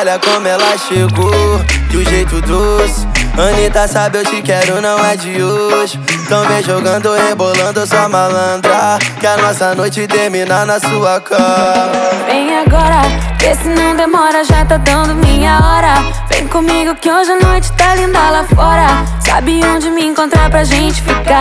olha como ela chegou, de um jeito doce. Anitta sabe eu te quero, não é de hoje. Então vem jogando, rebolando sua malandra, que a nossa noite termina na sua cama. Vem agora, vê se não demora, já tá dando minha hora. Vem comigo que hoje a noite tá linda lá fora. Sabe onde me encontrar pra gente ficar?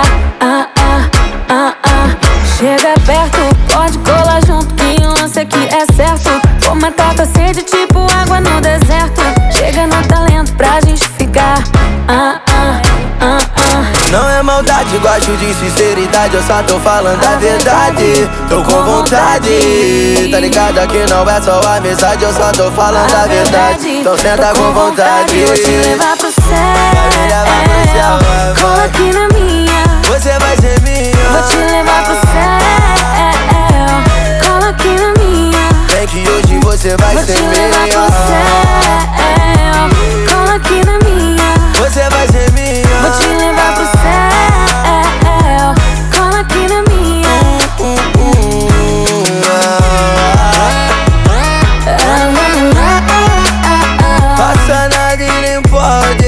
Chega perto, pode colar junto, que o lance aqui é certo. Vou matar tua sede tipo água no deserto. Chega no talento pra gente ficar. Não é maldade, gosto de sinceridade, eu só tô falando a verdade. Tô com vontade, tá ligado? Aqui não é só amizade, eu só tô falando a verdade. Então senta com vontade. Vou te levar pro céu, cola aqui na minha. Você vai ser minha. Vou te levar pro céu, cola aqui na minha. Vem que hoje você vai ser minha. Vou te levar pro céu, cola aqui na minha. Você vai ser minha. Vou te levar pro céu, cola aqui na minha. Passa nada e nem pode.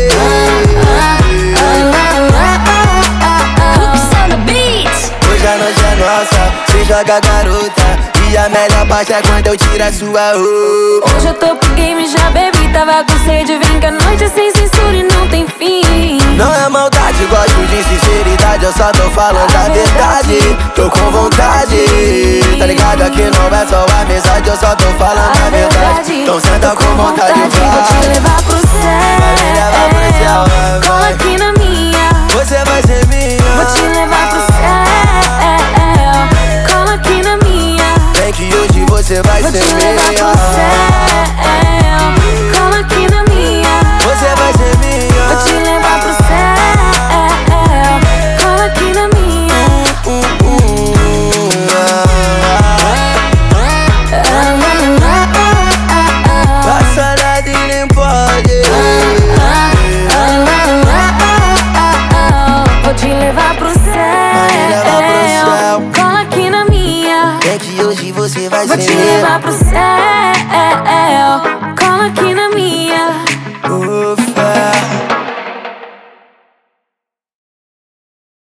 Hoje a noite é nossa, se joga garota. E a melhor parte é quando eu tiro a sua roupa. Hoje eu tô pro game, já bebi, tava com sede. Vem que a noite é sem censura e não tem fim. Não é maldade, gosto de sinceridade, eu só tô falando a verdade. Tô com vontade, tá ligado? Aqui não é só amizade, eu só tô falando a verdade. Então senta com vontade, vai. Vou te levar pro céu, cola aqui na minha. Você vai ser minha. Vou te levar pro céu, cola aqui na minha. Vem que hoje você vai Vou ser te levar pro minha. céu, cola aqui na minha. Você vai ser minha. Vou te levar pro céu, cola aqui na minha. Passa nada e nem pode. Vou te levar pro céu, cola aqui na minha. Vem que hoje você vai Vou ser te minha. levar pro céu.